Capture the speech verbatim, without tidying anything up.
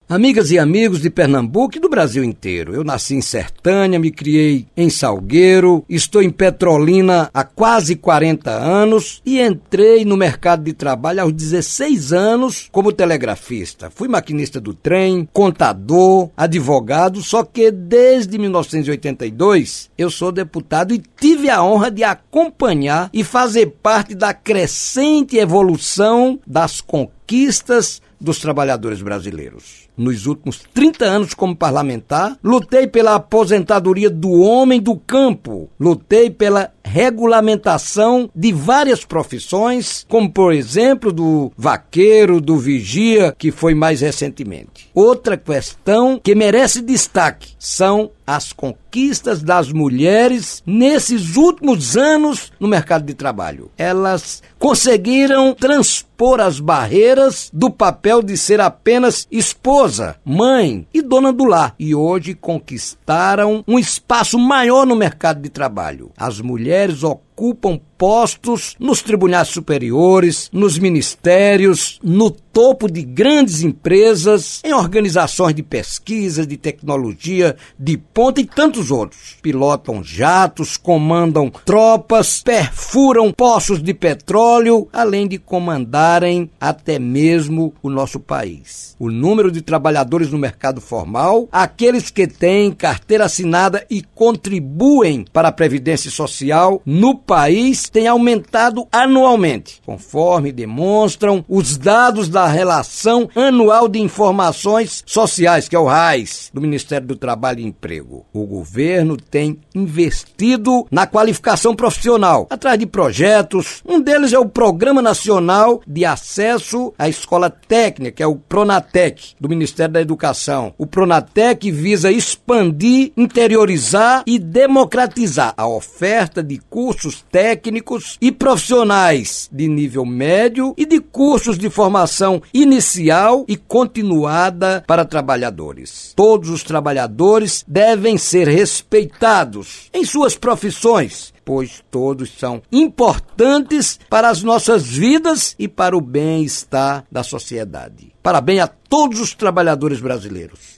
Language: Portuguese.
Amigas e amigos de Pernambuco e do Brasil inteiro, eu nasci em Sertânia, me criei em Salgueiro, estou em Petrolina há quase quarenta anos e entrei no mercado de trabalho aos dezesseis anos como telegrafista. Fui maquinista do trem, contador, advogado, só que desde mil novecentos e oitenta e dois eu sou deputado e tive a honra de acompanhar e fazer parte da crescente evolução das conquistas dos trabalhadores brasileiros. Nos últimos trinta anos como parlamentar, lutei pela aposentadoria do homem do campo, lutei pela regulamentação de várias profissões, como por exemplo do vaqueiro, do vigia, que foi mais recentemente. Outra questão que merece destaque são as conquistas das mulheres nesses últimos anos no mercado de trabalho. Elas conseguiram transpor as barreiras do papel de ser apenas esposa, mãe e dona do lar, e hoje conquistaram um espaço maior no mercado de trabalho. As mulheres ocupam postos nos tribunais superiores, nos ministérios, no topo de grandes empresas, em organizações de pesquisa, de tecnologia, de ponta e tantos outros. Pilotam jatos, comandam tropas, perfuram poços de petróleo, além de comandarem até mesmo o nosso país. O número de trabalhadores no mercado formal, aqueles que têm carteira assinada e contribuem para a Previdência Social no país, tem aumentado anualmente, conforme demonstram os dados da Relação Anual de Informações Sociais, que é o RAIS, do Ministério do Trabalho e Emprego. O governo tem investido na qualificação profissional, atrás de projetos. Um deles é o Programa Nacional de Acesso à Escola Técnica, que é o PRONATEC, do Ministério da Educação. O PRONATEC visa expandir, interiorizar e democratizar a oferta de cursos técnicos e profissionais de nível médio e de cursos de formação inicial e continuada para trabalhadores. Todos os trabalhadores devem ser respeitados em suas profissões, pois todos são importantes para as nossas vidas e para o bem-estar da sociedade. Parabéns a todos os trabalhadores brasileiros.